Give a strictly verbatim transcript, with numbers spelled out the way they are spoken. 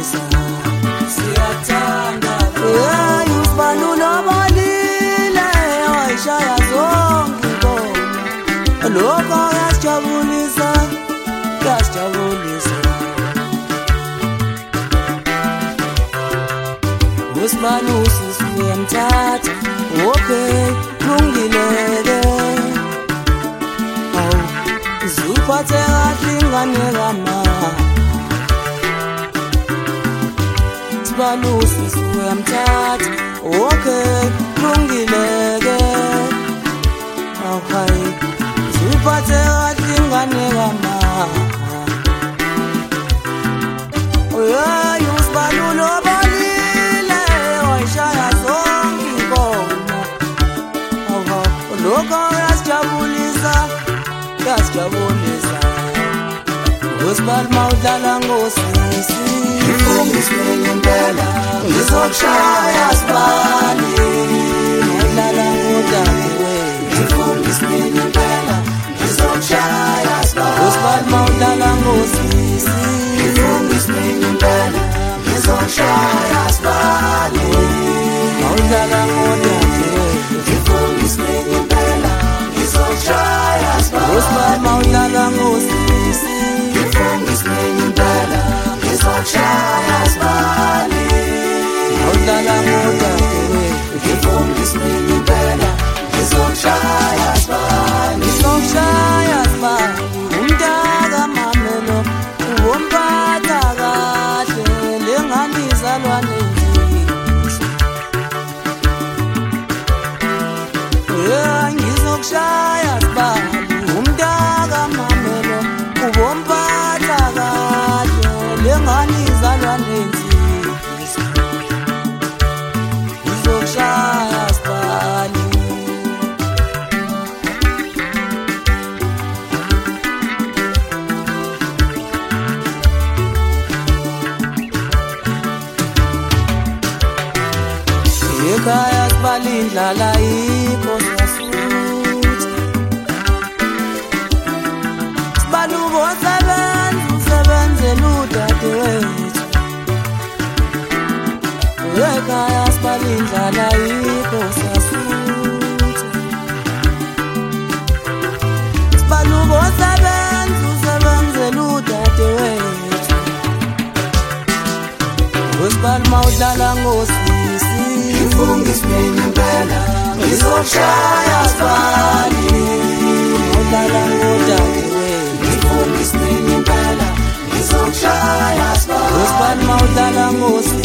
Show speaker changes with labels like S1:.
S1: siyajabulisa siyathanda hey usibani unobalile wayishaya zonke ingoma lokho yasijabulisa yasijabulisa usibani usisi uyamthatha okay lungileke awu zuphathe kahle ingane kama usibani usisi uyamthatha okay lungileke awu hayi zuphathe kahle ingane kama hey usibani unobalile wayishaya zonke ingoma awu lokho yasijabulisa yasijabulisa usibani mawudlala ngosisi ngifungisiwe impela ngizokushaya sibani mawudlala ngodadewethu ngifungisiwe impela ngizokushaya sibani usibani mawudlala ngosisi ngifungisiwe impela ngizokushaya sibani mawudlala ngodadewethu ngifungisiwe impela ngizokushaya sibani usibani mawudlala ngosisi ngifungisiwe impela ngizokushaya sibani mawudlala ngodadewethu ngifungisiwe impela ngizokushaya sibani ngizokushaya sibani umntaka mamelo uwomphatha kahle lengane izalwane yeah ngizokushaya sibani umntaka mamelo uwomphatha kahle lengane izalwane ngizokushaya sibani ekhaya sibalindlala yikho siyasuthi sibaluko sebenza usebenzela udadewethu ekhaya sibalindlala yikho siyasuthi sibaluko sebenza usebenzela udadewethu usibani mawudlala ngosisi ngifungisiwe impela ngizokushaya sibani mawudlala ngodadewethu ngifungisiwe impela ngizokushaya sibani usibani mawudlala ngosisi